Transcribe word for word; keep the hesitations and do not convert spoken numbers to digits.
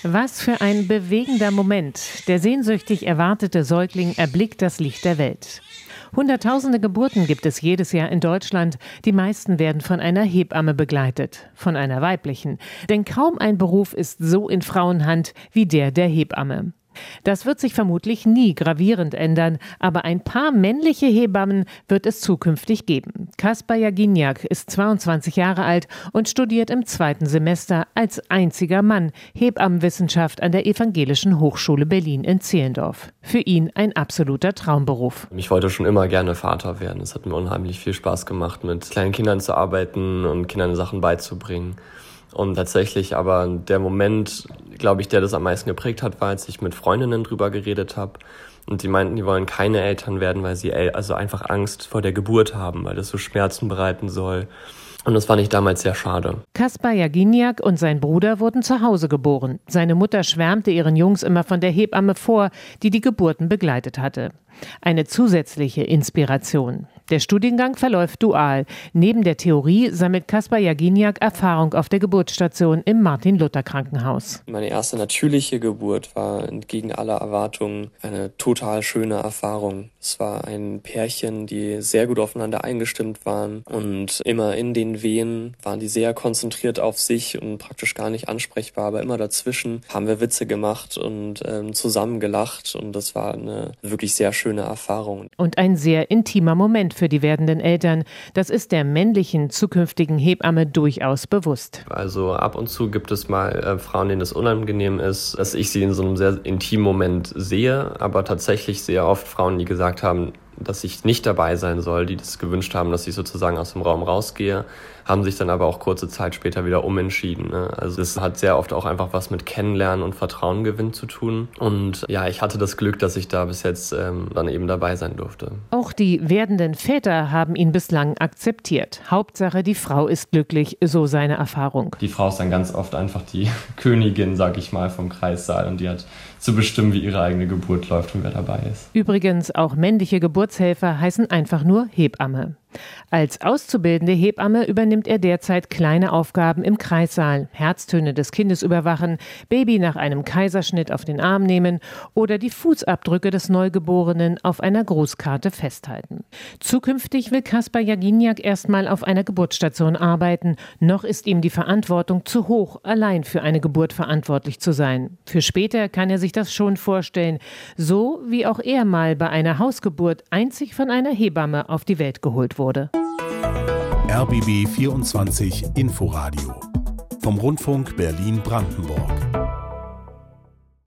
Was für ein bewegender Moment. Der sehnsüchtig erwartete Säugling erblickt das Licht der Welt. Hunderttausende Geburten gibt es jedes Jahr in Deutschland. Die meisten werden von einer Hebamme begleitet, von einer weiblichen. Denn kaum ein Beruf ist so in Frauenhand wie der der Hebamme. Das wird sich vermutlich nie gravierend ändern, aber ein paar männliche Hebammen wird es zukünftig geben. Kaspar Jaginiak ist zweiundzwanzig Jahre alt und studiert im zweiten Semester als einziger Mann Hebammenwissenschaft an der Evangelischen Hochschule Berlin in Zehlendorf. Für ihn ein absoluter Traumberuf. Ich wollte schon immer gerne Vater werden. Es hat mir unheimlich viel Spaß gemacht, mit kleinen Kindern zu arbeiten und Kindern Sachen beizubringen. Und tatsächlich aber der Moment, glaube ich, der das am meisten geprägt hat, war, als ich mit Freundinnen drüber geredet habe. Und die meinten, die wollen keine Eltern werden, weil sie also einfach Angst vor der Geburt haben, weil das so Schmerzen bereiten soll. Und das fand ich damals sehr schade. Kaspar Jaginiak und sein Bruder wurden zu Hause geboren. Seine Mutter schwärmte ihren Jungs immer von der Hebamme vor, die die Geburten begleitet hatte. Eine zusätzliche Inspiration. Der Studiengang verläuft dual. Neben der Theorie sammelt Kaspar Jaginiak Erfahrung auf der Geburtsstation im Martin-Luther-Krankenhaus. Meine erste natürliche Geburt war entgegen aller Erwartungen eine total schöne Erfahrung. Es war ein Pärchen, die sehr gut aufeinander eingestimmt waren und immer in den Wehen waren die sehr konzentriert auf sich und praktisch gar nicht ansprechbar, aber immer dazwischen haben wir Witze gemacht und ähm, zusammen gelacht und das war eine wirklich sehr schöne Erfahrung. Und ein sehr intimer Moment für die werdenden Eltern. Das ist der männlichen zukünftigen Hebamme durchaus bewusst. Also ab und zu gibt es mal äh, Frauen, denen es unangenehm ist, dass ich sie in so einem sehr intimen Moment sehe, aber tatsächlich sehr oft Frauen, die gesagt haben, dass ich nicht dabei sein soll, die das gewünscht haben, dass ich sozusagen aus dem Raum rausgehe, haben sich dann aber auch kurze Zeit später wieder umentschieden. Ne? Also es hat sehr oft auch einfach was mit Kennenlernen und Vertrauengewinn zu tun. Und ja, ich hatte das Glück, dass ich da bis jetzt ähm, dann eben dabei sein durfte. Auch die werdenden Väter haben ihn bislang akzeptiert. Hauptsache, die Frau ist glücklich, so seine Erfahrung. Die Frau ist dann ganz oft einfach die Königin, sag ich mal, vom Kreissaal und die hat zu bestimmen, wie ihre eigene Geburt läuft und wer dabei ist. Übrigens, auch männliche Geburtshelfer heißen einfach nur Hebamme. Als auszubildende Hebamme übernimmt er derzeit kleine Aufgaben im Kreissaal, Herztöne des Kindes überwachen, Baby nach einem Kaiserschnitt auf den Arm nehmen oder die Fußabdrücke des Neugeborenen auf einer Grußkarte festhalten. Zukünftig will Kaspar Jaginiak erstmal auf einer Geburtsstation arbeiten. Noch ist ihm die Verantwortung zu hoch, allein für eine Geburt verantwortlich zu sein. Für später kann er sich das schon vorstellen, so wie auch er mal bei einer Hausgeburt einzig von einer Hebamme auf die Welt geholt wurde. R B B vierundzwanzig Inforadio vom Rundfunk Berlin-Brandenburg.